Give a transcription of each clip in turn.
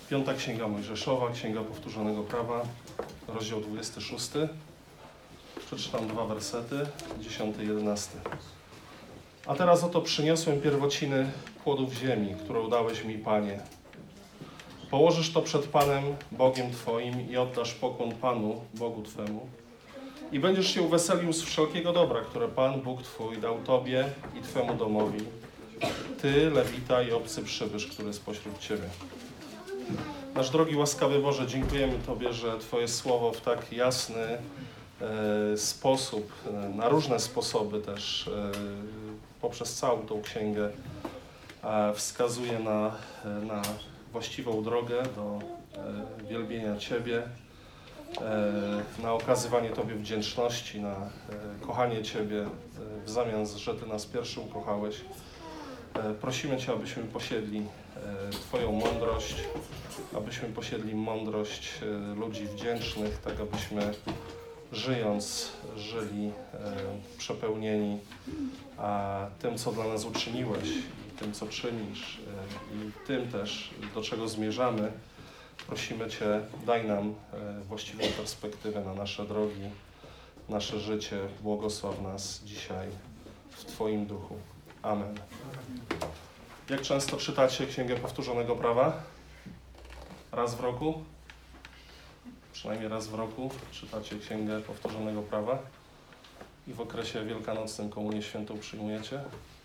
Piąta Księga Mojżeszowa, Księga Powtórzonego Prawa, rozdział 26. Przeczytam 2 wersety, 10 i 11. A teraz oto przyniosłem pierwociny płodów ziemi, które dałeś mi, Panie. Położysz to przed Panem, Bogiem Twoim i oddasz pokłon Panu, Bogu Twemu. I będziesz się uweselił z wszelkiego dobra, które Pan, Bóg Twój, dał Tobie i Twemu domowi. Ty, Lewita i obcy przybysz, który jest pośród Ciebie. Nasz drogi, łaskawy Boże, dziękujemy Tobie, że Twoje słowo w tak jasny sposób, na różne sposoby też, poprzez całą tą księgę wskazuje na właściwą drogę do wielbienia Ciebie, na okazywanie Tobie wdzięczności, na kochanie Ciebie w zamian, że Ty nas pierwszy ukochałeś. Prosimy Cię, abyśmy posiedli Twoją mądrość, abyśmy posiedli mądrość ludzi wdzięcznych, tak abyśmy żyjąc, żyli przepełnieni tym, co dla nas uczyniłeś, tym, co czynisz i tym też, do czego zmierzamy. Prosimy Cię, daj nam właściwą perspektywę na nasze drogi, nasze życie. Błogosław nas dzisiaj w Twoim duchu. Amen. Jak często czytacie Księgę Powtórzonego Prawa? Raz w roku? Przynajmniej raz w roku czytacie Księgę Powtórzonego Prawa i w okresie wielkanocnym Komunię Świętą przyjmujecie?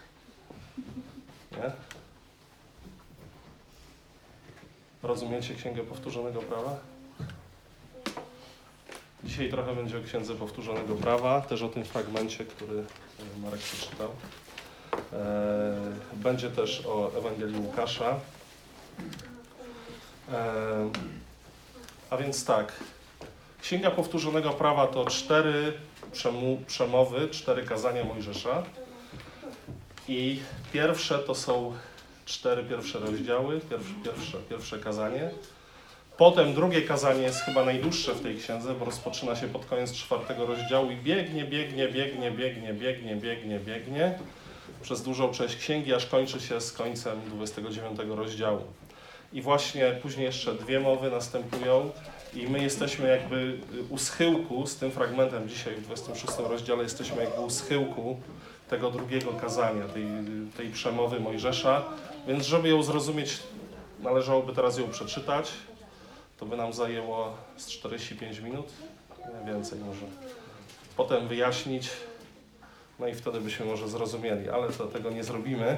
Nie? Rozumiecie Księgę Powtórzonego Prawa? Dzisiaj trochę będzie o Księdze Powtórzonego Prawa, też o tym fragmencie, który Marek przeczytał. Będzie też o Ewangelii Łukasza. A więc tak, Księga Powtórzonego Prawa to 4 przemowy, 4 kazania Mojżesza i pierwsze to są 4 pierwsze rozdziały, pierwsze kazanie. Potem drugie kazanie jest chyba najdłuższe w tej księdze, bo rozpoczyna się pod koniec 4 rozdziału i biegnie przez dużą część księgi, aż kończy się z końcem 29 rozdziału. I właśnie później jeszcze 2 mowy następują i my jesteśmy jakby u schyłku z tym fragmentem dzisiaj w 26 rozdziale, jesteśmy jakby u schyłku tego drugiego kazania, tej przemowy Mojżesza, więc żeby ją zrozumieć, należałoby teraz ją przeczytać. To by nam zajęło z 45 minut, nie więcej może. Potem wyjaśnić, no i wtedy byśmy może zrozumieli, ale tego nie zrobimy.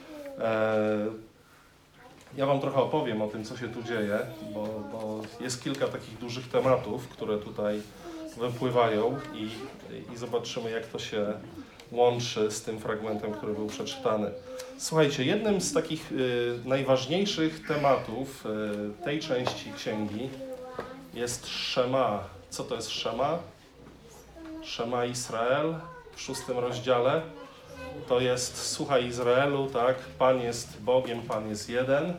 Ja Wam trochę opowiem o tym, co się tu dzieje, bo jest kilka takich dużych tematów, które tutaj wypływają i zobaczymy, jak to się łączy z tym fragmentem, który był przeczytany. Słuchajcie, jednym z takich najważniejszych tematów tej części księgi jest Szema. Co to jest Szema? Szema Izrael w 6 rozdziale. To jest: słuchaj Izraelu, tak, Pan jest Bogiem, Pan jest jeden.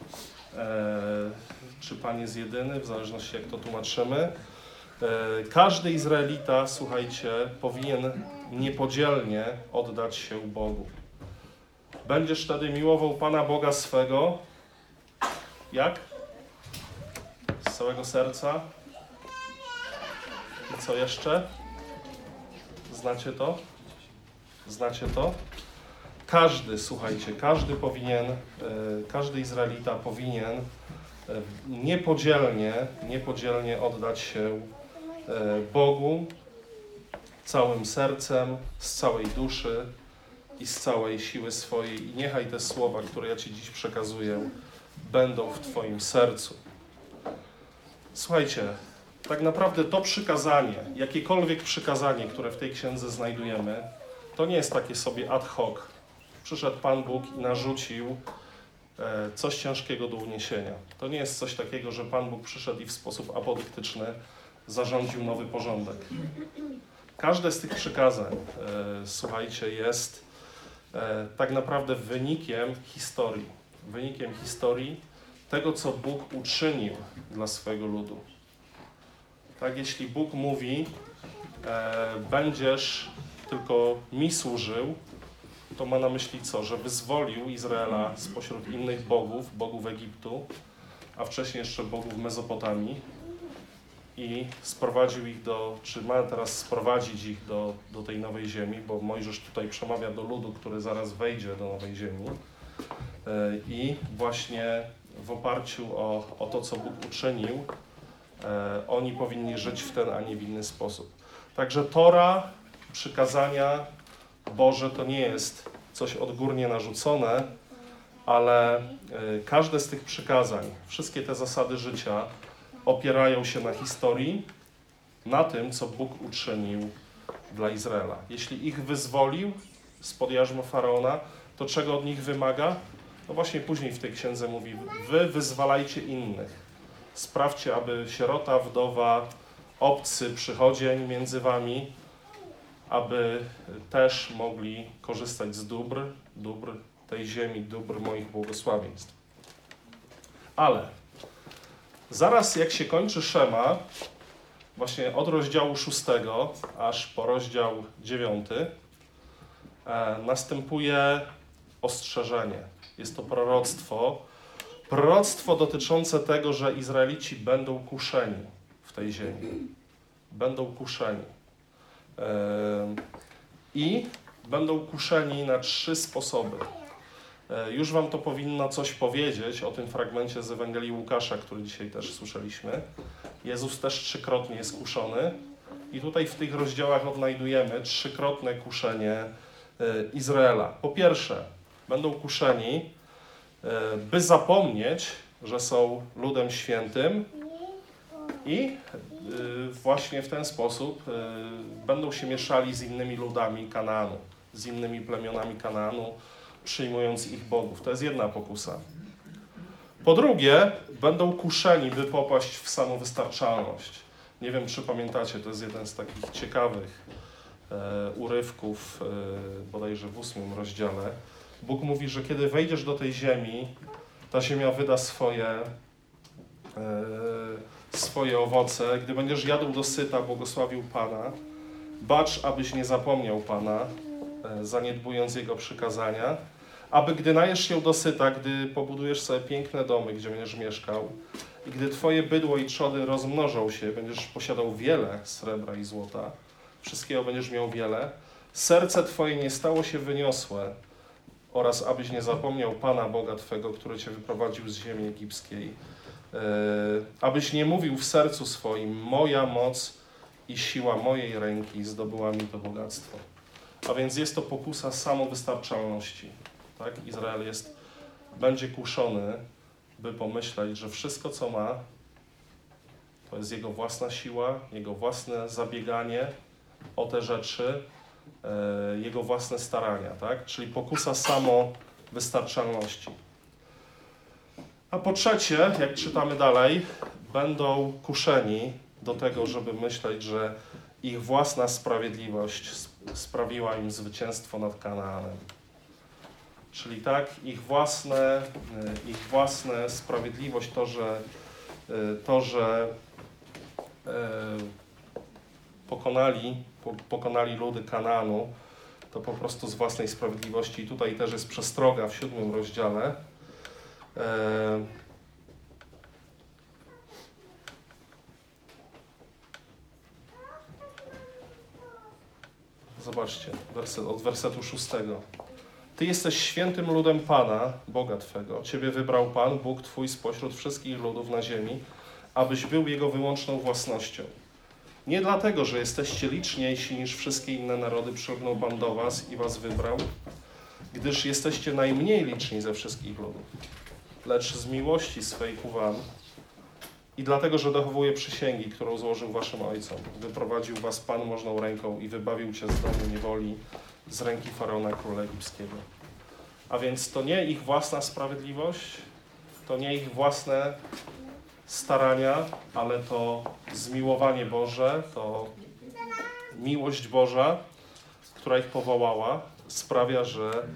Czy Pan jest jedyny, w zależności jak to tłumaczymy. Każdy Izraelita, słuchajcie, powinien niepodzielnie oddać się Bogu. Będziesz wtedy miłował Pana Boga swego. Jak? Z całego serca. I co jeszcze? Znacie to? Znacie to? Każdy, słuchajcie, każdy Izraelita powinien niepodzielnie oddać się Bogu całym sercem, z całej duszy i z całej siły swojej. I niechaj te słowa, które ja Ci dziś przekazuję, będą w Twoim sercu. Słuchajcie, tak naprawdę to przykazanie, jakiekolwiek przykazanie, które w tej księdze znajdujemy, to nie jest takie sobie ad hoc. Przyszedł Pan Bóg i narzucił coś ciężkiego do uniesienia. To nie jest coś takiego, że Pan Bóg przyszedł i w sposób apodyktyczny zarządził nowy porządek. Każde z tych przykazań, słuchajcie, jest tak naprawdę wynikiem historii tego, co Bóg uczynił dla swojego ludu. Tak, jeśli Bóg mówi, będziesz tylko mi służył, to ma na myśli co? Że wyzwolił Izraela spośród innych bogów Egiptu, a wcześniej jeszcze bogów Mezopotamii i sprowadził ich czy ma teraz sprowadzić ich do tej nowej ziemi, bo Mojżesz tutaj przemawia do ludu, który zaraz wejdzie do nowej ziemi i właśnie w oparciu o to, co Bóg uczynił, oni powinni żyć w ten, a nie w inny sposób. Także Tora, przykazania Boże to nie jest coś odgórnie narzucone, ale każde z tych przykazań, wszystkie te zasady życia opierają się na historii, na tym, co Bóg uczynił dla Izraela. Jeśli ich wyzwolił spod jarzma Faraona, to czego od nich wymaga? No właśnie później w tej księdze mówi, wy wyzwalajcie innych. Sprawdźcie, aby sierota, wdowa, obcy, przychodzień między wami, aby też mogli korzystać z dóbr tej ziemi, dóbr moich błogosławieństw. Ale zaraz jak się kończy Szema, właśnie od rozdziału 6 aż po rozdział 9, następuje ostrzeżenie. Jest to proroctwo dotyczące tego, że Izraelici będą kuszeni w tej ziemi. Będą kuszeni. I będą kuszeni na 3 sposoby. Już wam to powinno coś powiedzieć o tym fragmencie z Ewangelii Łukasza, który dzisiaj też słyszeliśmy. Jezus też 3-krotnie jest kuszony i tutaj w tych rozdziałach odnajdujemy 3-krotne kuszenie Izraela. Po pierwsze, będą kuszeni, by zapomnieć, że są ludem świętym i właśnie w ten sposób będą się mieszali z innymi ludami Kanaanu, z innymi plemionami Kanaanu, przyjmując ich bogów. To jest jedna pokusa. Po drugie, będą kuszeni, by popaść w samowystarczalność. Nie wiem, czy pamiętacie, to jest jeden z takich ciekawych urywków, bodajże w 8 rozdziale. Bóg mówi, że kiedy wejdziesz do tej ziemi, ta ziemia wyda swoje owoce. Gdy będziesz jadł dosyta, błogosławił Pana. Bacz, abyś nie zapomniał Pana, zaniedbując Jego przykazania. Aby gdy najesz się dosyta, gdy pobudujesz sobie piękne domy, gdzie będziesz mieszkał, i gdy twoje bydło i trzody rozmnożą się, będziesz posiadał wiele srebra i złota, wszystkiego będziesz miał wiele, serce twoje nie stało się wyniosłe, oraz abyś nie zapomniał Pana Boga twego, który cię wyprowadził z ziemi egipskiej, abyś nie mówił w sercu swoim, moja moc i siła mojej ręki zdobyła mi to bogactwo. A więc jest to pokusa samowystarczalności. Tak? Izrael będzie kuszony, by pomyśleć, że wszystko, co ma, to jest jego własna siła, jego własne zabieganie o te rzeczy, jego własne starania. Tak? Czyli pokusa samowystarczalności. A po trzecie, jak czytamy dalej, będą kuszeni do tego, żeby myśleć, że ich własna sprawiedliwość sprawiła im zwycięstwo nad Kanaanem. Czyli tak, ich własne sprawiedliwość, to, że pokonali ludy Kanaanu, to po prostu z własnej sprawiedliwości. I tutaj też jest przestroga w 7 rozdziale. Zobaczcie, od wersetu 6. Ty jesteś świętym ludem Pana, Boga Twego. Ciebie wybrał Pan, Bóg Twój spośród wszystkich ludów na ziemi, abyś był Jego wyłączną własnością. Nie dlatego, że jesteście liczniejsi niż wszystkie inne narody, przylgnął Pan do was i was wybrał, gdyż jesteście najmniej liczni ze wszystkich ludów, lecz z miłości swej ku wam i dlatego, że dochowuje przysięgi, którą złożył waszym ojcom. Wyprowadził was Pan możną ręką i wybawił cię z domu niewoli, z ręki Faraona, króla egipskiego. A więc to nie ich własna sprawiedliwość, to nie ich własne starania, ale to zmiłowanie Boże, to miłość Boża, która ich powołała, sprawia,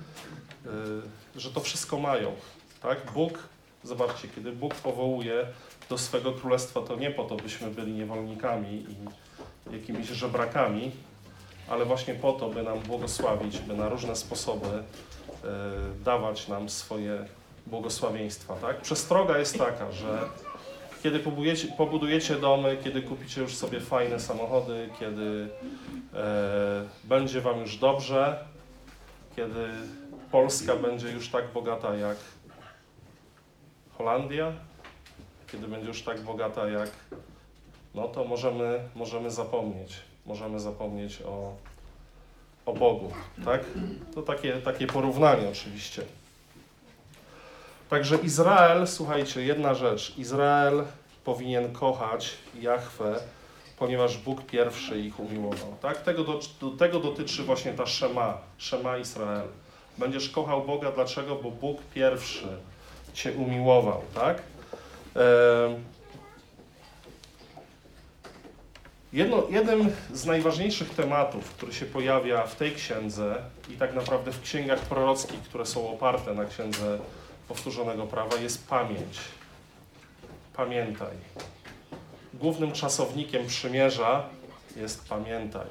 że to wszystko mają. Tak? Bóg, zobaczcie, kiedy Bóg powołuje do swego królestwa, to nie po to, byśmy byli niewolnikami i jakimiś żebrakami, ale właśnie po to, by nam błogosławić, by na różne sposoby dawać nam swoje błogosławieństwa, tak? Przestroga jest taka, że kiedy pobudujecie domy, kiedy kupicie już sobie fajne samochody, kiedy będzie wam już dobrze, kiedy Polska będzie już tak bogata jak Holandia, kiedy będzie już tak bogata jak, no to możemy zapomnieć o Bogu, tak? To takie porównanie oczywiście. Także Izrael, słuchajcie, jedna rzecz, Izrael powinien kochać Jahwe, ponieważ Bóg pierwszy ich umiłował, tak? Tego dotyczy właśnie ta Szema Izrael. Będziesz kochał Boga, dlaczego? Bo Bóg pierwszy cię umiłował, tak? Jednym z najważniejszych tematów, który się pojawia w tej księdze i tak naprawdę w księgach prorockich, które są oparte na księdze powtórzonego prawa, jest pamięć. Pamiętaj. Głównym czasownikiem przymierza jest pamiętaj.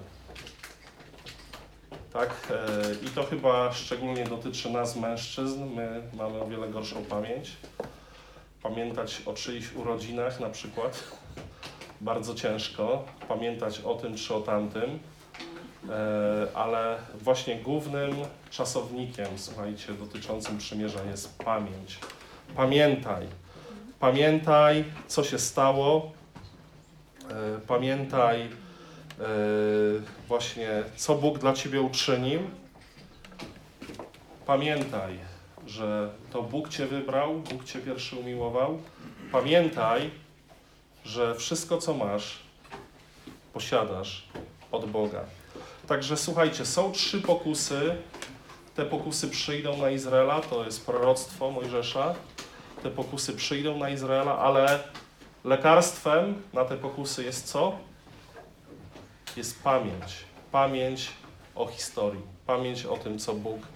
Tak? I to chyba szczególnie dotyczy nas, mężczyzn. My mamy o wiele gorszą pamięć. Pamiętać o czyichś urodzinach na przykład. Bardzo ciężko pamiętać o tym czy o tamtym, ale właśnie głównym czasownikiem, słuchajcie, dotyczącym przymierza jest pamięć. Pamiętaj. Pamiętaj, co się stało. Pamiętaj właśnie, co Bóg dla ciebie uczynił. Pamiętaj, że to Bóg cię wybrał, Bóg cię pierwszy umiłował. Pamiętaj, że wszystko, co masz, posiadasz od Boga. Także słuchajcie, są 3 pokusy. Te pokusy przyjdą na Izraela, to jest proroctwo Mojżesza. Te pokusy przyjdą na Izraela, ale lekarstwem na te pokusy jest co? Jest pamięć. Pamięć o historii. Pamięć o tym,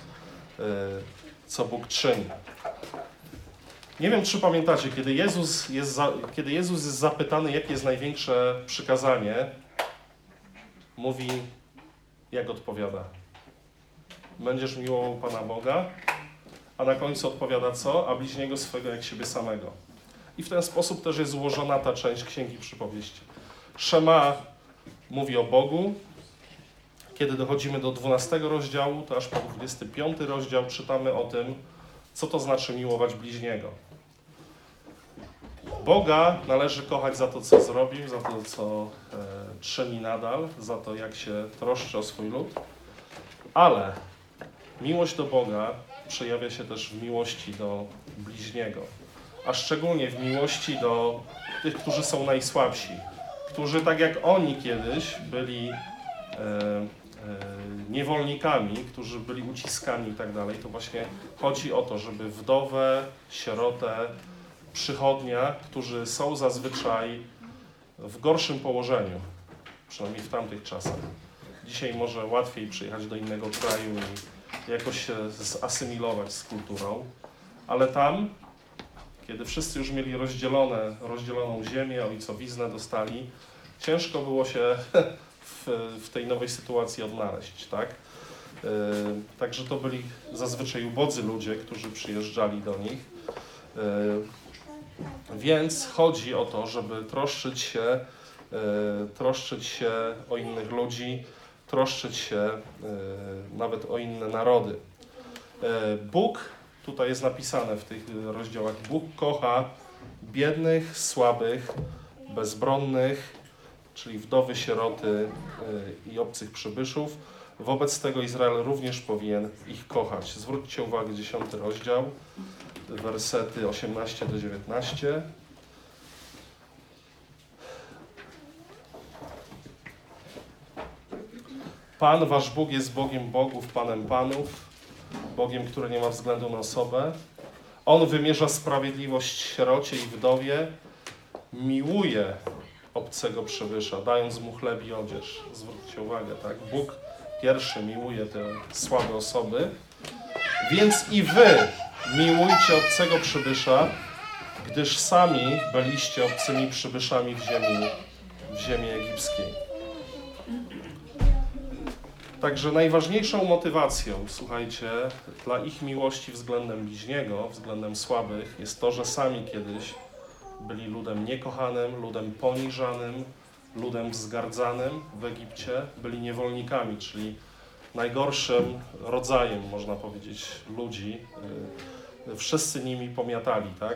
co Bóg czyni. Nie wiem, czy pamiętacie, kiedy Jezus jest zapytany, jakie jest największe przykazanie, mówi, jak odpowiada. Będziesz miłował Pana Boga, a na końcu odpowiada co? A bliźniego swego jak siebie samego. I w ten sposób też jest złożona ta część Księgi Przypowieści. Szema mówi o Bogu. Kiedy dochodzimy do 12 rozdziału, to aż po 25 rozdział czytamy o tym, co to znaczy miłować bliźniego. Boga należy kochać za to, co zrobił, za to, co czyni nadal, za to, jak się troszczy o swój lud, ale miłość do Boga przejawia się też w miłości do bliźniego, a szczególnie w miłości do tych, którzy są najsłabsi, którzy tak jak oni kiedyś byli niewolnikami, którzy byli uciskani i tak dalej, to właśnie chodzi o to, żeby wdowę, sierotę, przychodnia, którzy są zazwyczaj w gorszym położeniu, przynajmniej w tamtych czasach. Dzisiaj może łatwiej przyjechać do innego kraju i jakoś się zasymilować z kulturą, ale tam, kiedy wszyscy już mieli rozdzieloną ziemię, ojcowiznę dostali, ciężko było się w tej nowej sytuacji odnaleźć, tak? Także to byli zazwyczaj ubodzy ludzie, którzy przyjeżdżali do nich. Więc chodzi o to, żeby troszczyć się o innych ludzi, troszczyć się nawet o inne narody. Bóg, tutaj jest napisane w tych rozdziałach, Bóg kocha biednych, słabych, bezbronnych, czyli wdowy, sieroty i obcych przybyszów. Wobec tego Izrael również powinien ich kochać. Zwróćcie uwagę, 10 rozdział, wersety 18 do 19. Pan, wasz Bóg, jest Bogiem bogów, Panem panów, Bogiem, który nie ma względu na osobę. On wymierza sprawiedliwość sierocie i wdowie, miłuje obcego przybysza, dając mu chleb i odzież. Zwróćcie uwagę, tak? Bóg pierwszy miłuje te słabe osoby, więc i wy miłujcie obcego przybysza, gdyż sami byliście obcymi przybyszami w ziemi egipskiej. Także najważniejszą motywacją, słuchajcie, dla ich miłości względem bliźniego, względem słabych, jest to, że sami kiedyś byli ludem niekochanym, ludem poniżanym, ludem wzgardzanym w Egipcie, byli niewolnikami, czyli najgorszym rodzajem, można powiedzieć, ludzi. Wszyscy nimi pomiatali, tak?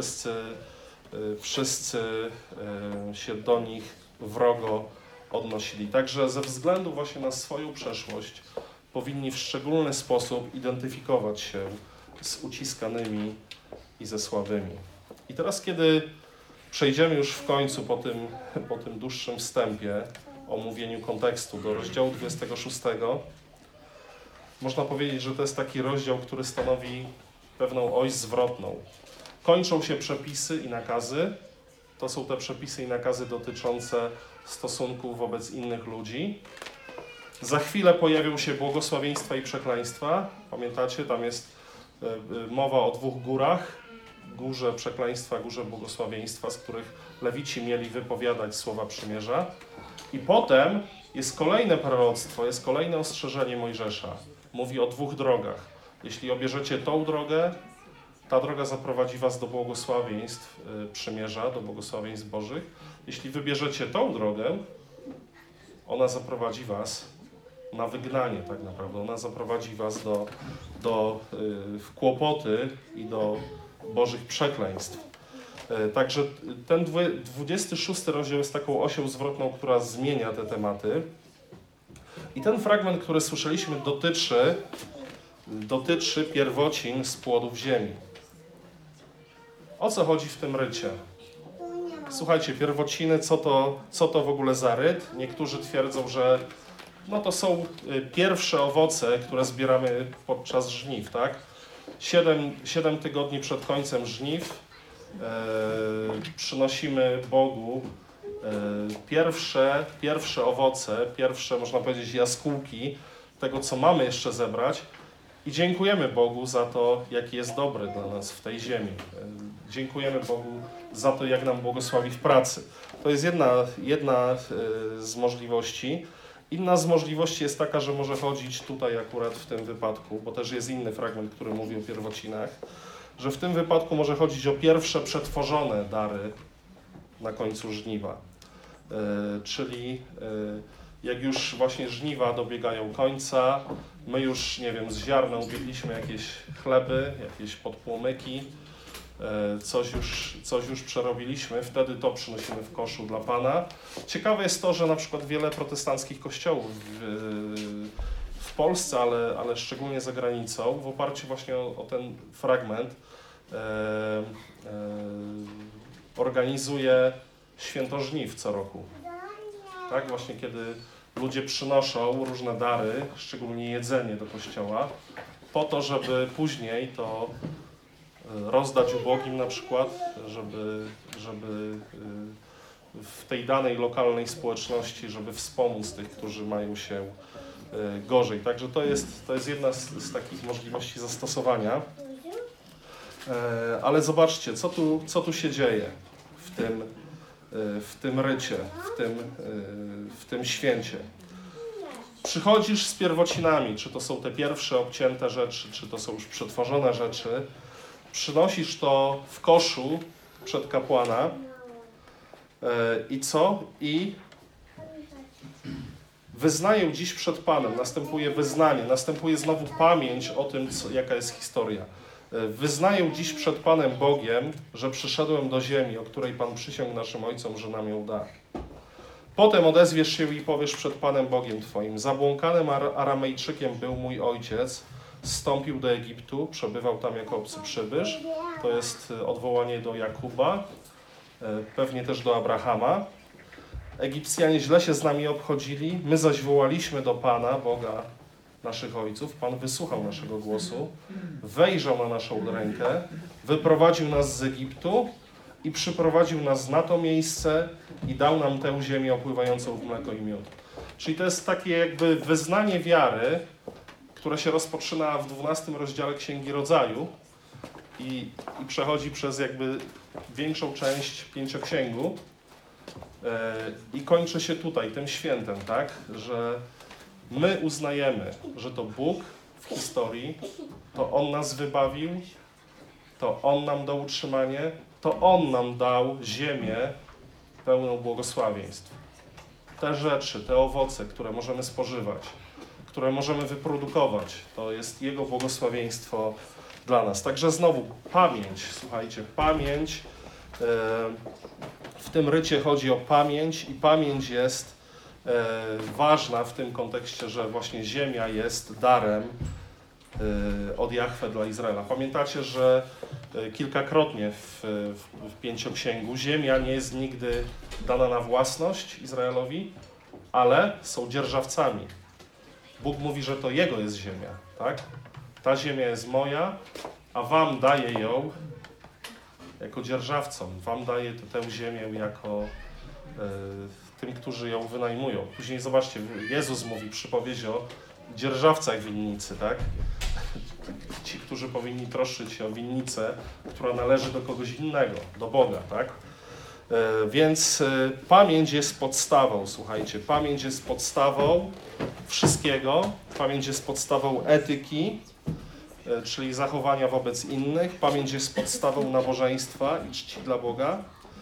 Wszyscy się do nich wrogo odnosili. Także ze względu właśnie na swoją przeszłość powinni w szczególny sposób identyfikować się z uciskanymi i ze słabymi. I teraz, kiedy przejdziemy już w końcu po tym dłuższym wstępie, omówieniu kontekstu do rozdziału 26, można powiedzieć, że to jest taki rozdział, który stanowi pewną oś zwrotną. Kończą się przepisy i nakazy. To są te przepisy i nakazy dotyczące stosunków wobec innych ludzi. Za chwilę pojawią się błogosławieństwa i przekleństwa. Pamiętacie, tam jest mowa o dwóch górach. Górze przekleństwa, górze błogosławieństwa, z których Lewici mieli wypowiadać słowa przymierza. I potem jest kolejne proroctwo, jest kolejne ostrzeżenie Mojżesza. Mówi o dwóch drogach. Jeśli obierzecie tą drogę, ta droga zaprowadzi was do błogosławieństw przymierza, do błogosławieństw Bożych. Jeśli wybierzecie tą drogę, ona zaprowadzi was na wygnanie tak naprawdę. Ona zaprowadzi was w kłopoty i do Bożych przekleństw. Także ten 26 rozdział jest taką osią zwrotną, która zmienia te tematy. I ten fragment, który słyszeliśmy, dotyczy pierwocin z płodów ziemi. O co chodzi w tym rycie? Słuchajcie, pierwociny, co to w ogóle za ryt? Niektórzy twierdzą, że to są pierwsze owoce, które zbieramy podczas żniw, tak? 7 tygodni przed końcem żniw przynosimy Bogu pierwsze owoce, pierwsze, można powiedzieć, jaskółki tego, co mamy jeszcze zebrać i dziękujemy Bogu za to, jaki jest dobry dla nas w tej ziemi. Dziękujemy Bogu za to, jak nam błogosławi w pracy. To jest jedna z możliwości. Inna z możliwości jest taka, że może chodzić tutaj akurat w tym wypadku, bo też jest inny fragment, który mówi o pierwocinach, że w tym wypadku może chodzić o pierwsze przetworzone dary na końcu żniwa. Czyli jak już właśnie żniwa dobiegają końca, my już, nie wiem, z ziarna ubiedliśmy jakieś chleby, jakieś podpłomyki, coś już przerobiliśmy, wtedy to przynosimy w koszu dla Pana. Ciekawe jest to, że na przykład wiele protestanckich kościołów w Polsce, ale szczególnie za granicą, w oparciu właśnie o ten fragment organizuje święto żniw co roku. Tak, właśnie kiedy ludzie przynoszą różne dary, szczególnie jedzenie do kościoła, po to, żeby później to rozdać ubogim na przykład, żeby w tej danej lokalnej społeczności, żeby wspomóc tych, którzy mają się gorzej. Także to jest jedna z takich możliwości zastosowania. Ale zobaczcie, co tu się dzieje w tym rycie, w tym święcie. Przychodzisz z pierwocinami, czy to są te pierwsze obcięte rzeczy, czy to są już przetworzone rzeczy, przynosisz to w koszu przed kapłana i co? I wyznaję dziś przed Panem. Następuje wyznanie, następuje znowu pamięć o tym, jaka jest historia. Wyznaję dziś przed Panem Bogiem, że przyszedłem do ziemi, o której Pan przysiągł naszym ojcom, że nam ją da. Potem odezwiesz się i powiesz przed Panem Bogiem Twoim: zabłąkanym Aramejczykiem był mój ojciec, zstąpił do Egiptu, przebywał tam jako obcy przybysz. To jest odwołanie do Jakuba, pewnie też do Abrahama. Egipcjanie źle się z nami obchodzili, my zaś wołaliśmy do Pana, Boga naszych ojców. Pan wysłuchał naszego głosu, wejrzał na naszą rękę, wyprowadził nas z Egiptu i przyprowadził nas na to miejsce i dał nam tę ziemię opływającą w mleko i miód. Czyli to jest takie jakby wyznanie wiary, które się rozpoczyna w 12 rozdziale Księgi Rodzaju i przechodzi przez jakby większą część Pięcioksięgu i kończy się tutaj tym świętem, tak? Że My uznajemy, że to Bóg w historii, to On nas wybawił, to On nam dał utrzymanie, to On nam dał ziemię pełną błogosławieństw. Te rzeczy, te owoce, które możemy spożywać, które możemy wyprodukować, to jest Jego błogosławieństwo dla nas. Także znowu pamięć, słuchajcie, pamięć, w tym rycie chodzi o pamięć i pamięć jest ważna w tym kontekście, że właśnie ziemia jest darem od Jahwe dla Izraela. Pamiętacie, że kilkakrotnie w Pięcioksięgu ziemia nie jest nigdy dana na własność Izraelowi, ale są dzierżawcami. Bóg mówi, że to Jego jest ziemia, tak? Ta ziemia jest moja, a wam daję ją jako dzierżawcom. Wam daję tę ziemię jako tym, którzy ją wynajmują. Później zobaczcie, Jezus mówi przypowieść o dzierżawcach winnicy, tak? Ci, którzy powinni troszczyć się o winnicę, która należy do kogoś innego, do Boga, tak? Więc pamięć jest podstawą, słuchajcie, pamięć jest podstawą wszystkiego, pamięć jest podstawą etyki, czyli zachowania wobec innych, pamięć jest podstawą nabożeństwa i czci dla Boga.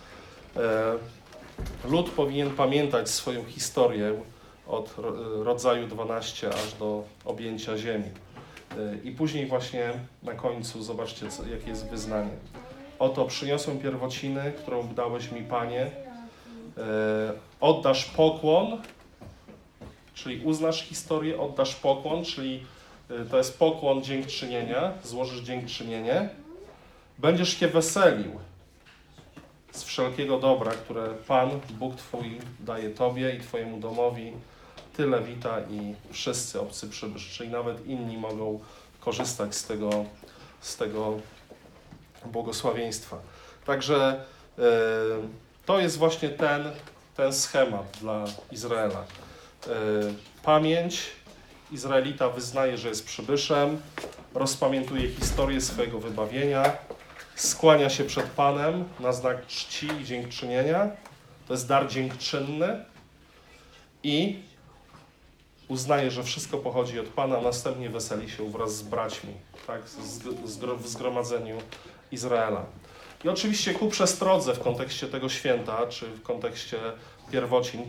Lud powinien pamiętać swoją historię od rodzaju 12 aż do objęcia ziemi. I później właśnie na końcu zobaczcie, jakie jest wyznanie. Oto przyniosłem pierwociny, którą dałeś mi, Panie. Oddasz pokłon, czyli uznasz historię, oddasz pokłon, czyli to jest pokłon dziękczynienia, złożysz dziękczynienie. Będziesz się weselił z wszelkiego dobra, które Pan, Bóg Twój daje Tobie i Twojemu domowi, Ty, Lewita i wszyscy obcy przybysz, czyli nawet inni mogą korzystać z tego błogosławieństwa. Także to jest właśnie ten schemat dla Izraela. Pamięć, Izraelita wyznaje, że jest przybyszem, rozpamiętuje historię swojego wybawienia, skłania się przed Panem na znak czci i dziękczynienia. To jest dar dziękczynny i uznaje, że wszystko pochodzi od Pana, a następnie weseli się wraz z braćmi, tak, w zgromadzeniu Izraela. I oczywiście ku przestrodze w kontekście tego święta, czy w kontekście pierwocin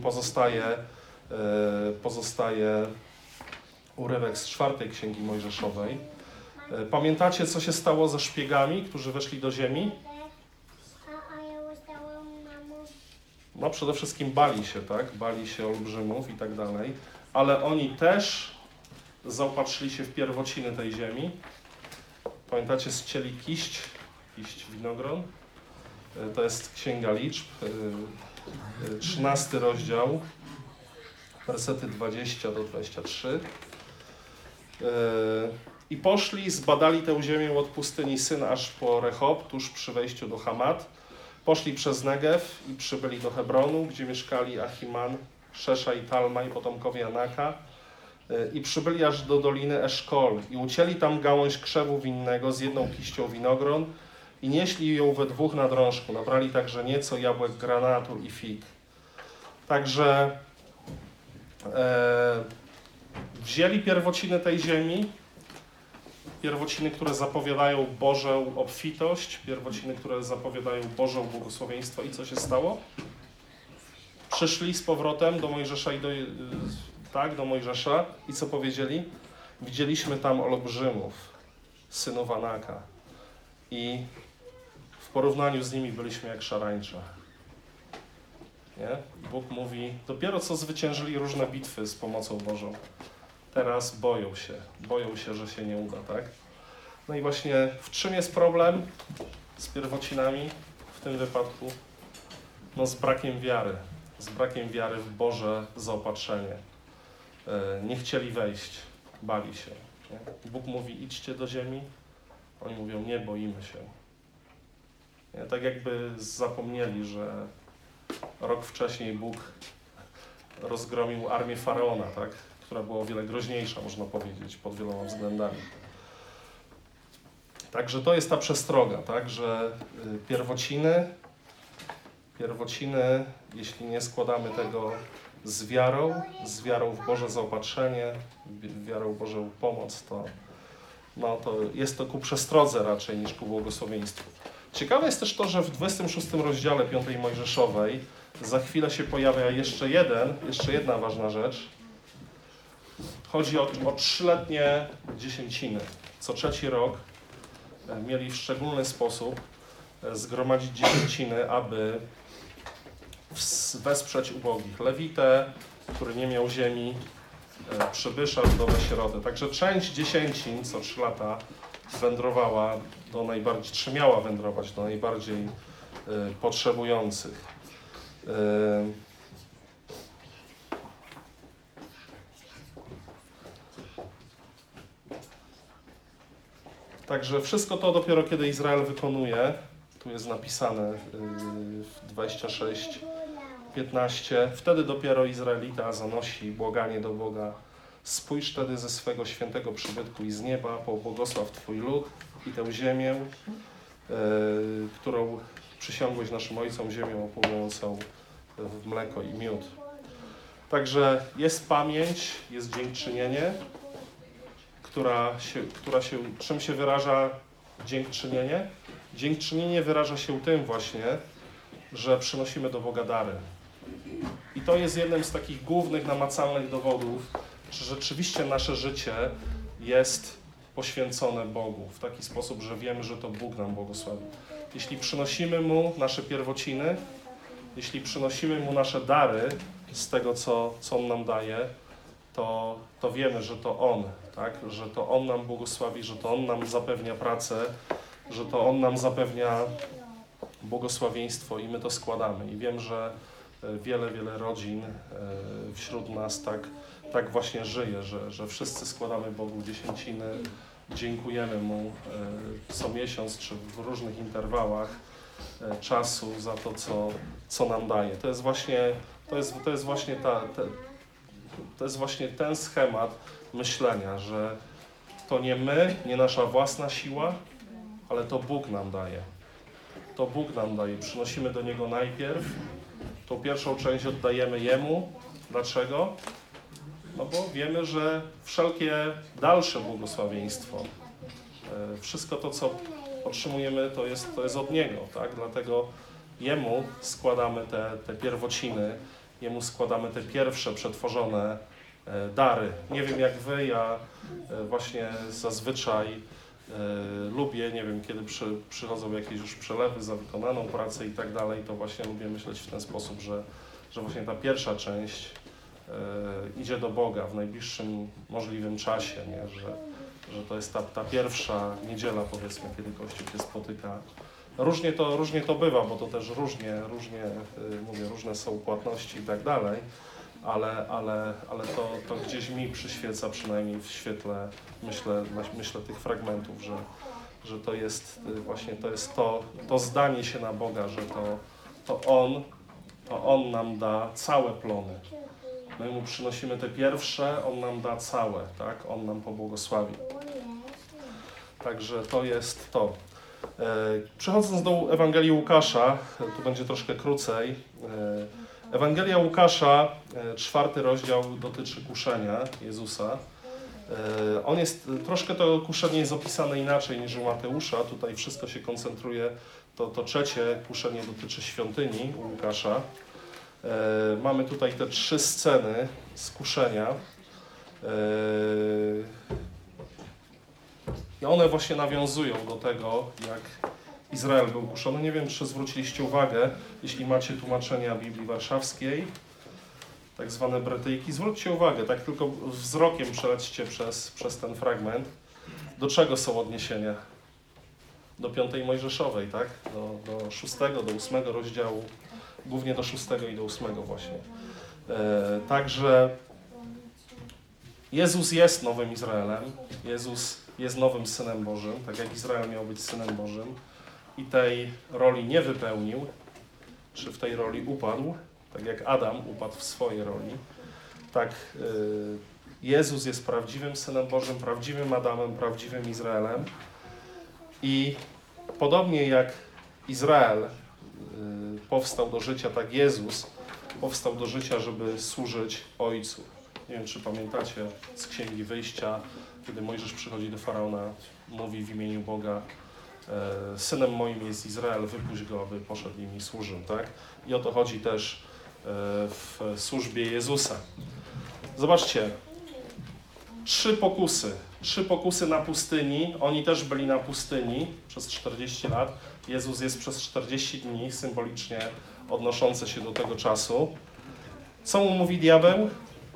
pozostaje urywek z 4 Księgi Mojżeszowej. Pamiętacie, co się stało ze szpiegami, którzy weszli do ziemi? No przede wszystkim bali się, tak? Bali się olbrzymów i tak dalej. Ale oni też zaopatrzyli się w pierwociny tej ziemi. Pamiętacie, zcięli kiść winogron. To jest Księga Liczb, 13 rozdział, wersety 20 do 23. I poszli, zbadali tę ziemię od pustyni Syn aż po Rehob, tuż przy wejściu do Hamat. Poszli przez Negew i przybyli do Hebronu, gdzie mieszkali Ahiman, Szesza i Talmaj, potomkowie Anaka. I przybyli aż do doliny Eszkol i ucięli tam gałąź krzewu winnego z jedną kiścią winogron i nieśli ją we 2 na drążku. Nabrali także nieco jabłek granatu i fig. Także wzięli pierwociny tej ziemi, pierwociny, które zapowiadają Bożą obfitość, pierwociny, które zapowiadają Bożą błogosławieństwo. I co się stało? Przyszli z powrotem do Mojżesza do Mojżesza i co powiedzieli? Widzieliśmy tam olbrzymów, synów Anaka i w porównaniu z nimi byliśmy jak szarańcza. Nie? Bóg mówi, dopiero co zwyciężyli różne bitwy z pomocą Bożą. Teraz boją się, że się nie uda, tak? No i właśnie w czym jest problem z pierwocinami w tym wypadku? No z brakiem wiary w Boże zaopatrzenie. Nie chcieli wejść, bali się. Nie? Bóg mówi, idźcie do ziemi. Oni mówią, nie, boimy się. Nie? Tak jakby zapomnieli, że rok wcześniej Bóg rozgromił armię Faraona, tak? Która była o wiele groźniejsza, można powiedzieć, pod wieloma względami. Także to jest ta przestroga, tak? Że pierwociny, jeśli nie składamy tego z wiarą w Boże zaopatrzenie, wiarą w Bożą pomoc, to jest to ku przestrodze raczej niż ku błogosławieństwu. Ciekawe jest też to, że w 26 rozdziale 5 Mojżeszowej za chwilę się pojawia jeszcze jedna ważna rzecz. Chodzi o 3-letnie dziesięciny. Co 3 rok mieli w szczególny sposób zgromadzić dziesięciny, aby wesprzeć ubogich. Lewitę, który nie miał ziemi, przybysza, wdowę, sierotę. Także część dziesięcin co 3 lata wędrowała czy miała wędrować do najbardziej potrzebujących. Także wszystko to dopiero kiedy Izrael wykonuje, tu jest napisane w 26:15, wtedy dopiero Izraelita zanosi błaganie do Boga. Spójrz wtedy ze swego świętego przybytku i z nieba, pobłogosław Twój lud i tę ziemię, którą przysiągłeś naszym ojcom, ziemią opłynującą w mleko i miód. Także jest pamięć, jest dziękczynienie, czym się wyraża dziękczynienie? Dziękczynienie wyraża się tym właśnie, że przynosimy do Boga dary. I to jest jednym z takich głównych, namacalnych dowodów, że rzeczywiście nasze życie jest poświęcone Bogu w taki sposób, że wiemy, że to Bóg nam błogosławi. Jeśli przynosimy Mu nasze pierwociny, jeśli przynosimy Mu nasze dary z tego, co On nam daje, to wiemy, że to On, tak? Że to On nam błogosławi, że to On nam zapewnia pracę, że to On nam zapewnia błogosławieństwo i my to składamy. I wiem, że wiele rodzin wśród nas tak właśnie żyje, że wszyscy składamy Bogu dziesięciny, dziękujemy Mu co miesiąc czy w różnych interwałach czasu za to, co nam daje. To jest właśnie ten schemat myślenia, że to nie my, nie nasza własna siła, ale to Bóg nam daje. To Bóg nam daje. Przynosimy do Niego najpierw. Tą pierwszą część oddajemy Jemu. Dlaczego? No bo wiemy, że wszelkie dalsze błogosławieństwo, wszystko to, co otrzymujemy, to jest od Niego, tak? Dlatego Jemu składamy te pierwociny, Jemu składamy te pierwsze przetworzone dary. Nie wiem jak wy, ja właśnie zazwyczaj lubię, nie wiem, kiedy przychodzą jakieś już przelewy za wykonaną pracę i tak dalej, to właśnie lubię myśleć w ten sposób, że właśnie ta pierwsza część idzie do Boga w najbliższym możliwym czasie, nie? Że to jest ta pierwsza niedziela, powiedzmy, kiedy Kościół się spotyka. Różnie to bywa, bo to też różne są płatności i tak dalej, ale to gdzieś mi przyświeca, przynajmniej w świetle, myślę tych fragmentów, że to jest właśnie to zdanie się na Boga, że to On nam da całe plony. My Mu przynosimy te pierwsze, On nam da całe, tak? On nam pobłogosławi. Także to jest to. Przechodząc do Ewangelii Łukasza, tu będzie troszkę krócej. Ewangelia Łukasza, 4 rozdział dotyczy kuszenia Jezusa. Troszkę to kuszenie jest opisane inaczej niż u Mateusza. Tutaj wszystko się koncentruje, to trzecie kuszenie dotyczy świątyni u Łukasza. Mamy tutaj te 3 sceny z kuszenia. I one właśnie nawiązują do tego, jak Izrael był kuszony. Nie wiem, czy zwróciliście uwagę, jeśli macie tłumaczenia Biblii Warszawskiej, tak zwane Brytyjki, zwróćcie uwagę, tak tylko wzrokiem przelećcie przez ten fragment, do czego są odniesienia. Do 5 Mojżeszowej, tak? Do 6, do 8 rozdziału, głównie do 6 i do 8 właśnie. Także Jezus jest nowym Izraelem, Jezus jest nowym Synem Bożym, tak jak Izrael miał być Synem Bożym i tej roli nie wypełnił, czy w tej roli upadł, tak jak Adam upadł w swojej roli, tak Jezus jest prawdziwym Synem Bożym, prawdziwym Adamem, prawdziwym Izraelem i podobnie jak Izrael powstał do życia, tak Jezus powstał do życia, żeby służyć Ojcu. Nie wiem, czy pamiętacie z Księgi Wyjścia, kiedy Mojżesz przychodzi do Faraona, mówi w imieniu Boga: synem moim jest Izrael, wypuść go, aby poszedł im i służył, tak? I o to chodzi też w służbie Jezusa. Zobaczcie, 3 pokusy na pustyni. Oni też byli na pustyni przez 40 lat. Jezus jest przez 40 dni, symbolicznie odnoszące się do tego czasu. Co mu mówi diabeł?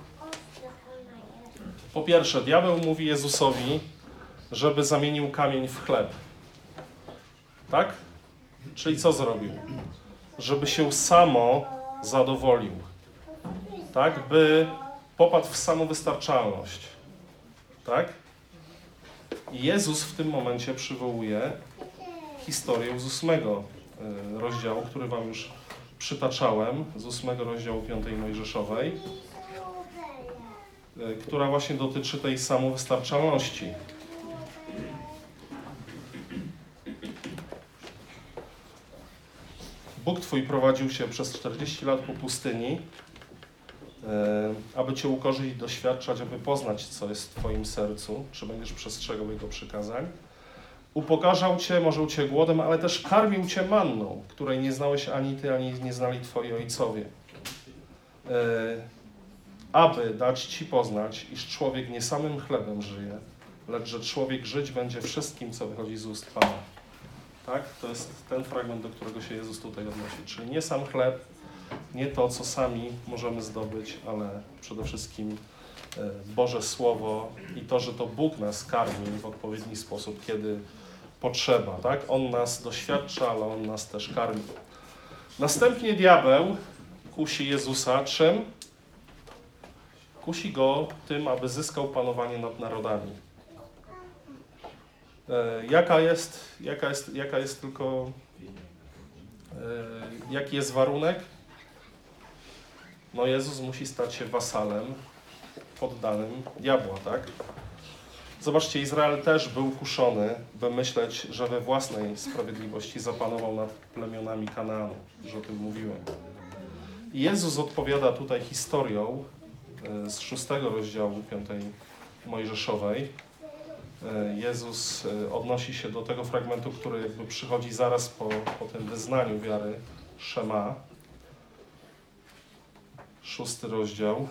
Po pierwsze, diabeł mówi Jezusowi, żeby zamienił kamień w chleb. Tak? Czyli co zrobił? Żeby się samo zadowolił. Tak? By popadł w samowystarczalność. Tak? I Jezus w tym momencie przywołuje historię z 8 rozdziału, który wam już przytaczałem, z 8 rozdziału 5 Mojżeszowej, która właśnie dotyczy tej samowystarczalności. Bóg Twój prowadził Cię przez 40 lat po pustyni, aby Cię ukorzyć i doświadczać, aby poznać, co jest w Twoim sercu, czy będziesz przestrzegał Jego przykazań. Upokarzał Cię, morzył Cię głodem, ale też karmił Cię manną, której nie znałeś ani Ty, ani nie znali Twoi ojcowie. Aby dać Ci poznać, iż człowiek nie samym chlebem żyje, lecz że człowiek żyć będzie wszystkim, co wychodzi z ust Pana. Tak? To jest ten fragment, do którego się Jezus tutaj odnosi. Czyli nie sam chleb, nie to, co sami możemy zdobyć, ale przede wszystkim Boże Słowo i to, że to Bóg nas karmi w odpowiedni sposób, kiedy potrzeba. Tak? On nas doświadcza, ale On nas też karmi. Następnie diabeł kusi Jezusa czym? Kusi Go tym, aby zyskał panowanie nad narodami. Jaki jest warunek? No Jezus musi stać się wasalem poddanym diabła, tak? Zobaczcie, Izrael też był kuszony, by myśleć, że we własnej sprawiedliwości zapanował nad plemionami Kanaanu. Już o tym mówiłem. I Jezus odpowiada tutaj historią z 6 rozdziału 5 Mojżeszowej. Jezus odnosi się do tego fragmentu, który jakby przychodzi zaraz po tym wyznaniu wiary Szema. 6 rozdział.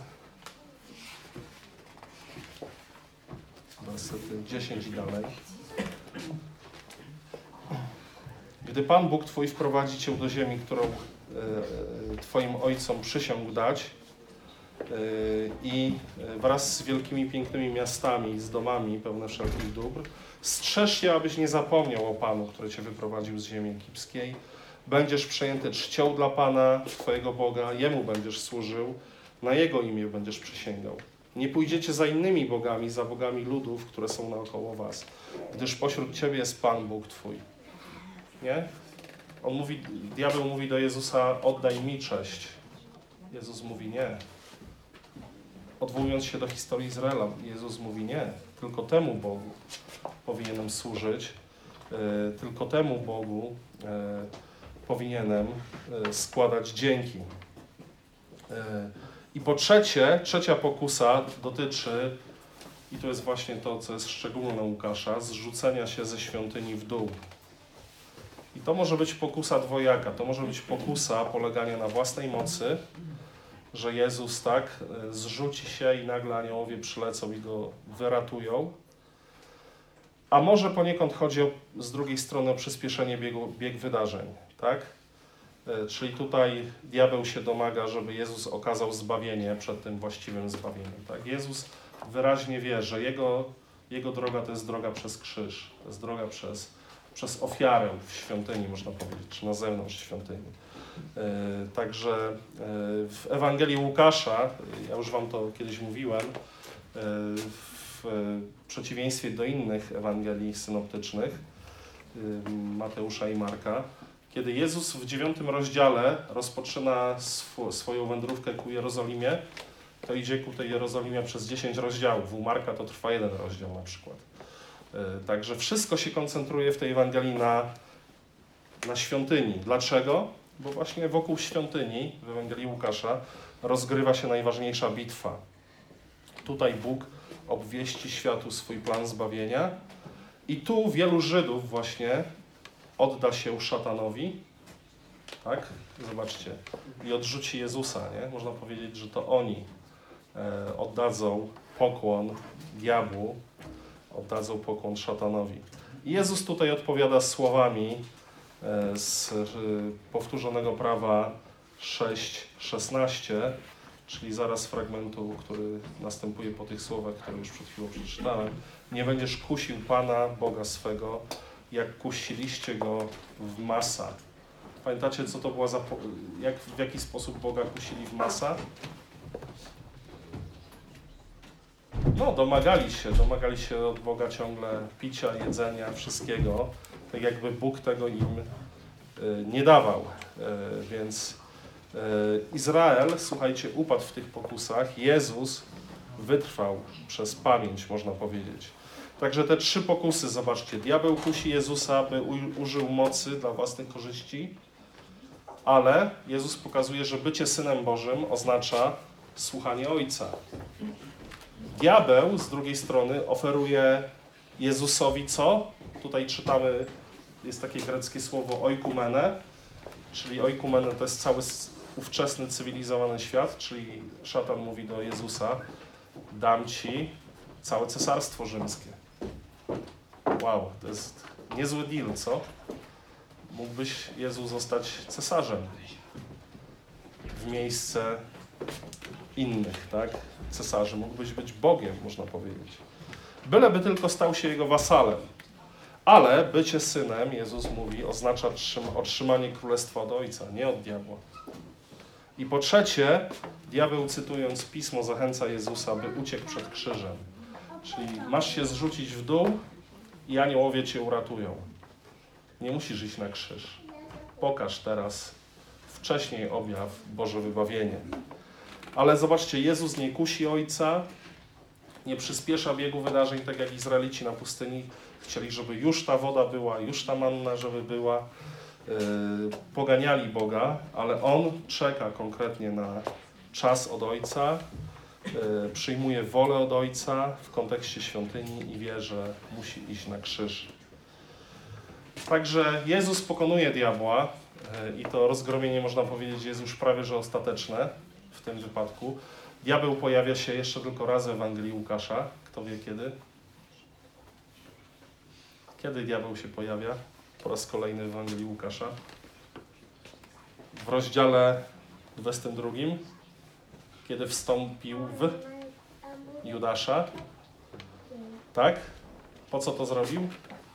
Wersety 10 i dalej. Gdy Pan Bóg Twój wprowadzi Cię do ziemi, którą Twoim ojcom przysiągł dać, i wraz z wielkimi, pięknymi miastami, z domami pełne wszelkich dóbr, strzeż się, abyś nie zapomniał o Panu, który Cię wyprowadził z ziemi egipskiej. Będziesz przejęty czcią dla Pana, Twojego Boga, Jemu będziesz służył, na Jego imię będziesz przysięgał. Nie pójdziecie za innymi bogami, za bogami ludów, które są naokoło was, gdyż pośród Ciebie jest Pan Bóg Twój. Nie? Diabeł mówi do Jezusa: oddaj mi cześć. Jezus mówi: nie. Odwołując się do historii Izraela, Jezus mówi: nie, tylko temu Bogu powinienem służyć, tylko temu Bogu powinienem składać dzięki. I po trzecie, trzecia pokusa dotyczy, i to jest właśnie to, co jest szczególne u Łukasza, zrzucenia się ze świątyni w dół. I to może być pokusa dwojaka, to może być pokusa polegania na własnej mocy, że Jezus tak zrzuci się i nagle aniołowie przylecą i go wyratują. A może poniekąd chodzi z drugiej strony o przyspieszenie bieg wydarzeń, tak? Czyli tutaj diabeł się domaga, żeby Jezus okazał zbawienie przed tym właściwym zbawieniem. Tak? Jezus wyraźnie wie, że jego droga to jest droga przez krzyż, to jest droga przez ofiarę w świątyni, można powiedzieć, czy na zewnątrz świątyni. Także w Ewangelii Łukasza, ja już wam to kiedyś mówiłem, w przeciwieństwie do innych Ewangelii synoptycznych, Mateusza i Marka, kiedy Jezus w 9 rozdziale rozpoczyna swoją wędrówkę ku Jerozolimie, to idzie ku tej Jerozolimie przez 10 rozdziałów. U Marka to trwa 1 rozdział na przykład. Także wszystko się koncentruje w tej Ewangelii na świątyni. Dlaczego? Bo właśnie wokół świątyni w Ewangelii Łukasza rozgrywa się najważniejsza bitwa. Tutaj Bóg obwieści światu swój plan zbawienia i tu wielu Żydów właśnie odda się szatanowi, tak? Zobaczcie. I odrzuci Jezusa, nie? Można powiedzieć, że to oni oddadzą pokłon diabłu, oddadzą pokłon szatanowi. I Jezus tutaj odpowiada słowami z powtórzonego prawa 6:16, czyli zaraz fragmentu, który następuje po tych słowach, które już przed chwilą przeczytałem. Nie będziesz kusił Pana, Boga swego, jak kusiliście Go w Massa. Pamiętacie, co to była w jaki sposób Boga kusili w Massa? No, domagali się od Boga ciągle picia, jedzenia, wszystkiego, tak jakby Bóg tego im nie dawał. Więc Izrael, słuchajcie, upadł w tych pokusach. Jezus wytrwał przez pamięć, można powiedzieć. Także te 3 pokusy, zobaczcie, diabeł kusi Jezusa, by użył mocy dla własnych korzyści, ale Jezus pokazuje, że bycie Synem Bożym oznacza słuchanie Ojca. Diabeł z drugiej strony oferuje Jezusowi co? Tutaj czytamy, jest takie greckie słowo oikumene, czyli oikumene to jest cały ówczesny cywilizowany świat, czyli szatan mówi do Jezusa, dam Ci całe cesarstwo rzymskie. Wow, to jest niezły deal, co? Mógłbyś, Jezu, zostać cesarzem w miejsce innych, tak? Cesarzy. Mógłbyś być Bogiem, można powiedzieć. Byleby tylko stał się Jego wasalem. Ale bycie synem, Jezus mówi, oznacza otrzymanie królestwa od Ojca, nie od diabła. I po trzecie, diabeł, cytując Pismo, zachęca Jezusa, by uciekł przed krzyżem. Czyli masz się zrzucić w dół i aniołowie cię uratują. Nie musisz iść na krzyż. Pokaż teraz wcześniej objaw Boże wybawienie. Ale zobaczcie, Jezus nie kusi Ojca, nie przyspiesza biegu wydarzeń, tak jak Izraelici na pustyni chcieli, żeby już ta woda była, już ta manna, żeby była. Poganiali Boga, ale On czeka konkretnie na czas od Ojca, przyjmuje wolę od Ojca w kontekście świątyni i wie, że musi iść na krzyż. Także Jezus pokonuje diabła i to rozgromienie, można powiedzieć, jest już prawie że ostateczne w tym wypadku. Diabeł pojawia się jeszcze tylko raz w Ewangelii Łukasza. Kto wie kiedy? Kiedy diabeł się pojawia? Po raz kolejny w Ewangelii Łukasza. W rozdziale 22, kiedy wstąpił w Judasza. Tak? Po co to zrobił?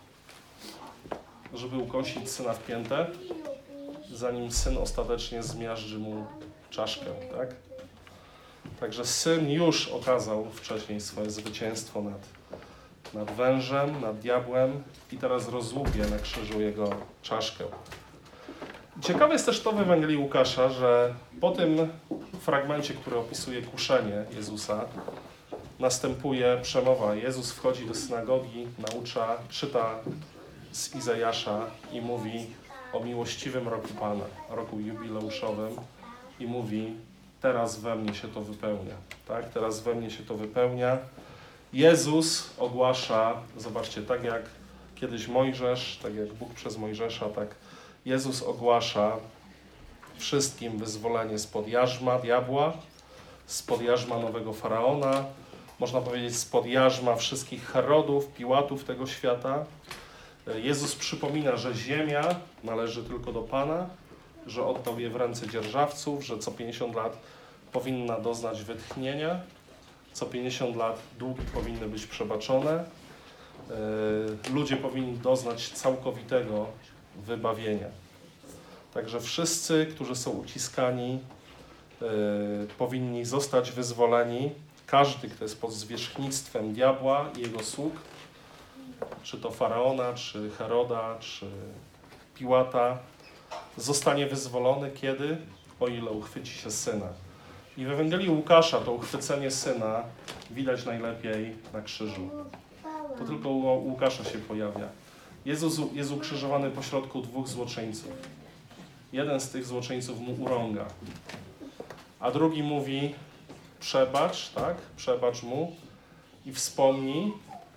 Żeby ukąsić syna w piętę, zanim syn ostatecznie zmiażdży mu czaszkę. Tak? Także syn już okazał wcześniej swoje zwycięstwo nad wężem, nad diabłem i teraz rozłupie na krzyżu jego czaszkę. Ciekawe jest też to w Ewangelii Łukasza, że po tym fragmencie, który opisuje kuszenie Jezusa, następuje przemowa. Jezus wchodzi do synagogi, naucza, czyta z Izajasza i mówi o miłościwym roku Pana, roku jubileuszowym i mówi, teraz we mnie się to wypełnia. Tak? Teraz we mnie się to wypełnia. Jezus ogłasza, zobaczcie, tak jak kiedyś Mojżesz, tak jak Bóg przez Mojżesza, tak Jezus ogłasza wszystkim wyzwolenie spod jarzma diabła, spod jarzma nowego faraona, można powiedzieć spod jarzma wszystkich Herodów, Piłatów tego świata. Jezus przypomina, że ziemia należy tylko do Pana, że oddał je w ręce dzierżawców, że co 50 lat powinna doznać wytchnienia, co 50 lat długi powinny być przebaczone, ludzie powinni doznać całkowitego wybawienia. Także wszyscy, którzy są uciskani, powinni zostać wyzwoleni. Każdy, kto jest pod zwierzchnictwem diabła i jego sług, czy to Faraona, czy Heroda, czy Piłata, zostanie wyzwolony kiedy? O ile uchwyci się Syna. I w Ewangelii Łukasza to uchwycenie Syna widać najlepiej na krzyżu. To tylko u Łukasza się pojawia. Jezus jest ukrzyżowany pośrodku dwóch złoczyńców. jeden z tych złoczyńców mu urąga, a drugi mówi przebacz, tak? Przebacz mu i wspomnij,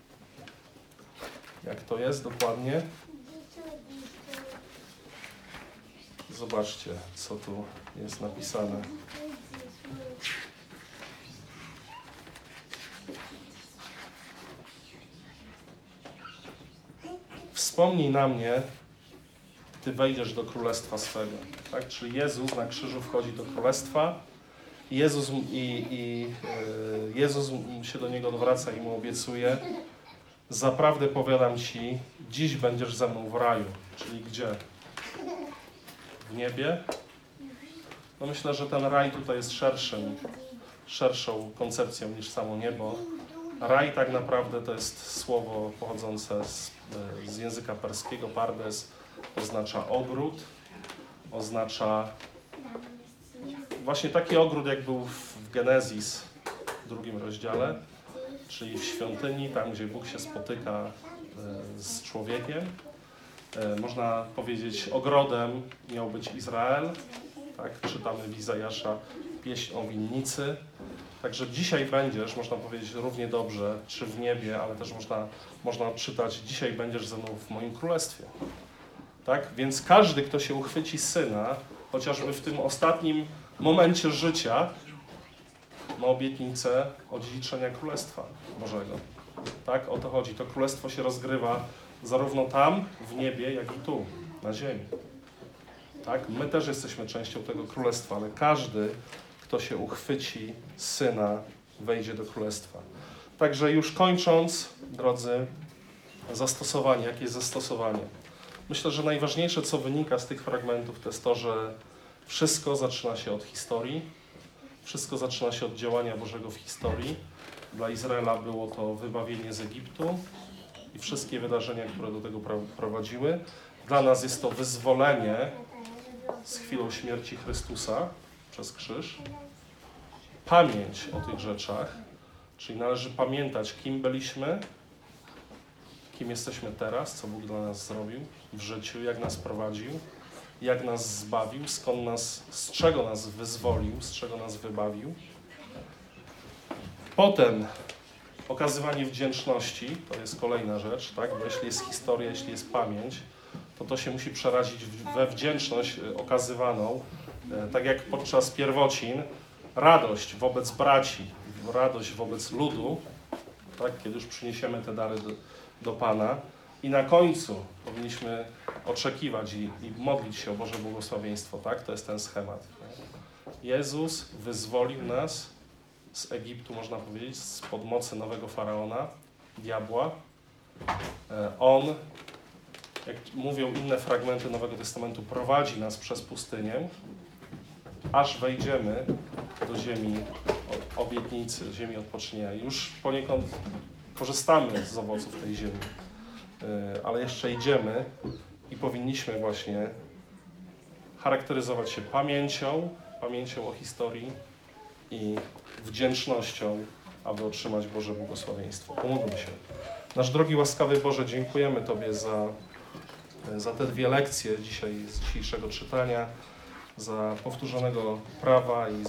jak to jest dokładnie. Zobaczcie, co tu jest napisane. Wspomnij na mnie, Ty wejdziesz do królestwa swego. Tak? Czyli Jezus na krzyżu wchodzi do królestwa. Jezus się do Niego odwraca i mu obiecuje: zaprawdę powiadam Ci, dziś będziesz ze mną w raju. Czyli gdzie? W niebie? No myślę, że ten raj tutaj jest szerszą koncepcją niż samo niebo. Raj tak naprawdę to jest słowo pochodzące z języka perskiego. Pardes oznacza ogród, oznacza właśnie taki ogród, jak był w Genezis w 2 rozdziale, czyli w świątyni, tam gdzie Bóg się spotyka z człowiekiem. Można powiedzieć, ogrodem miał być Izrael. Tak, czytamy w Izajasza pieśń o winnicy. Także dzisiaj będziesz, można powiedzieć równie dobrze, czy w niebie, ale też można odczytać, dzisiaj będziesz ze mną w moim królestwie. Tak? Więc każdy, kto się uchwyci Syna, chociażby w tym ostatnim momencie życia, ma obietnicę odziedziczenia Królestwa Bożego. Tak? O to chodzi. To Królestwo się rozgrywa zarówno tam, w niebie, jak i tu, na ziemi. Tak? My też jesteśmy częścią tego Królestwa, ale każdy, kto się uchwyci Syna, wejdzie do Królestwa. Także już kończąc, drodzy, zastosowanie. Jakie jest zastosowanie? Myślę, że najważniejsze, co wynika z tych fragmentów, to jest to, że wszystko zaczyna się od historii. Wszystko zaczyna się od działania Bożego w historii. Dla Izraela było to wybawienie z Egiptu i wszystkie wydarzenia, które do tego prowadziły. Dla nas jest to wyzwolenie z chwilą śmierci Chrystusa przez krzyż. Pamięć o tych rzeczach, czyli należy pamiętać, kim byliśmy, kim jesteśmy teraz, co Bóg dla nas zrobił w życiu, jak nas prowadził, jak nas zbawił, z czego nas wyzwolił, z czego nas wybawił. Potem okazywanie wdzięczności, to jest kolejna rzecz, tak? Bo jeśli jest historia, jeśli jest pamięć, to się musi przerazić we wdzięczność okazywaną, tak jak podczas pierwocin, radość wobec braci, radość wobec ludu, tak? Kiedy już przyniesiemy te dary do Pana. I na końcu powinniśmy oczekiwać i modlić się o Boże błogosławieństwo, tak? To jest ten schemat. Jezus wyzwolił nas z Egiptu, można powiedzieć, spod mocy nowego faraona, diabła. On, jak mówią inne fragmenty Nowego Testamentu, prowadzi nas przez pustynię, aż wejdziemy do ziemi obietnicy, ziemi odpoczynienia. Już poniekąd korzystamy z owoców tej ziemi, ale jeszcze idziemy i powinniśmy właśnie charakteryzować się pamięcią o historii i wdzięcznością, aby otrzymać Boże błogosławieństwo. Pomódlmy się. Nasz drogi, łaskawy Boże, dziękujemy Tobie za te 2 lekcje dzisiaj z dzisiejszego czytania, za powtórzonego prawa i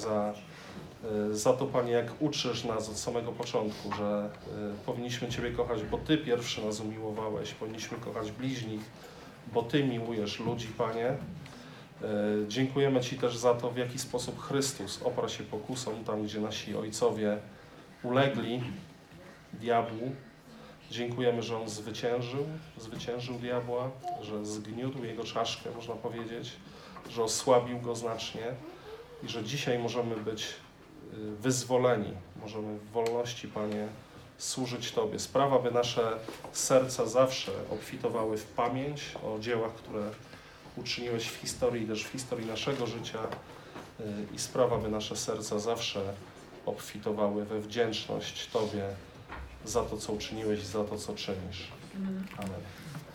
za to, Panie, jak uczysz nas od samego początku, że powinniśmy Ciebie kochać, bo Ty pierwszy nas umiłowałeś, powinniśmy kochać bliźnich, bo Ty miłujesz ludzi, Panie. Dziękujemy Ci też za to, w jaki sposób Chrystus oparł się pokusom tam, gdzie nasi ojcowie ulegli diabłu. Dziękujemy, że On zwyciężył diabła, że zgniótł jego czaszkę, można powiedzieć, że osłabił go znacznie i że dzisiaj możemy być wyzwoleni, możemy w wolności, Panie, służyć Tobie. Sprawa, by nasze serca zawsze obfitowały w pamięć o dziełach, które uczyniłeś w historii, też w historii naszego życia i sprawa, by nasze serca zawsze obfitowały we wdzięczność Tobie za to, co uczyniłeś i za to, co czynisz. Amen.